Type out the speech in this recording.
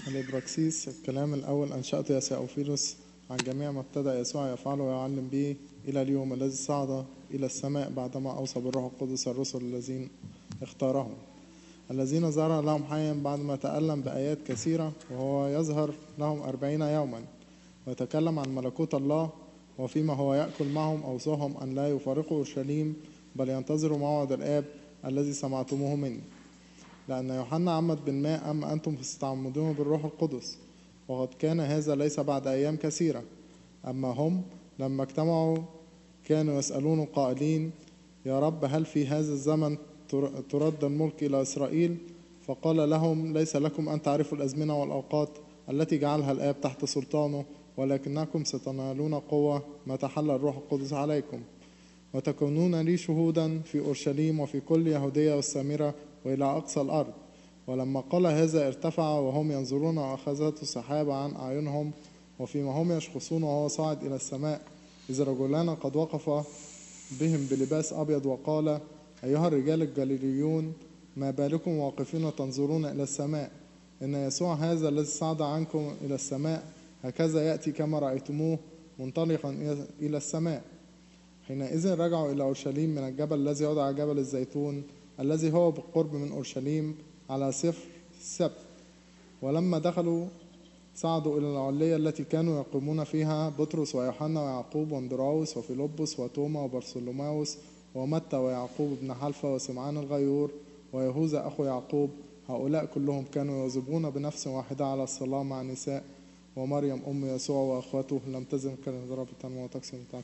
الإبراكسيس. الكلام الأول أنشأت يا سيأوفيلوس عن جميع ما ابتدأ يسوع يفعله ويعلم به إلى اليوم الذي صعد إلى السماء بعدما أوصى بالروح القدس الرسل الذين اختارهم، الذين ظهر لهم حيا بعدما تألم بآيات كثيرة، وهو يظهر لهم 40 يوما ويتكلم عن ملكوت الله، وفيما هو يأكل معهم أوصاهم أن لا يفارقوا أورشليم بل ينتظروا موعد الآب الذي سمعتموه مني، لأن يوحنا عمد بالماء أما أنتم فستعمدون بالروح القدس، وقد كان هذا ليس بعد أيام كثيرة. أما هم لما اجتمعوا كانوا يسألون قائلين: يا رب هل في هذا الزمن ترد الملك إلى إسرائيل؟ فقال لهم: ليس لكم أن تعرفوا الأزمنة والأوقات التي جعلها الآب تحت سلطانه، ولكنكم ستنالون قوة ما تحل الروح القدس عليكم، وتكونون لي شهودا في أورشليم وفي كل يهودية والسامرة وإلى أقصى الأرض. ولما قال هذا ارتفع وهم ينظرون، وأخذته السحابة عن أعينهم، وفيما هم يشخصون وهو صاعد إلى السماء إذ رجلان قد وقفا بهم بلباس أبيض وقال: أيها الرجال الجليليون، ما بالكم واقفين تنظرون إلى السماء؟ إن يسوع هذا الذي صعد عنكم إلى السماء هكذا يأتي كما رأيتموه منطلقا إلى السماء. حينئذ رجعوا إلى أورشليم من الجبل الذي يدعى جبل الزيتون، الذي هو بالقرب من أورشليم، على سفر السبت. ولما دخلوا صعدوا إلى العلية التي كانوا يقومون فيها بطرس ويوحنا ويعقوب واندراوس وفيلبس وتوما وبرسلماوس ومتى ويعقوب بن حلفة وسمعان الغيور ويهوذا أخو يعقوب. هؤلاء كلهم كانوا يواظبون بنفس واحدة على الصلاة مع النساء ومريم أم يسوع وأخوته. لم تزل كلمة رب تنمو وتكثر.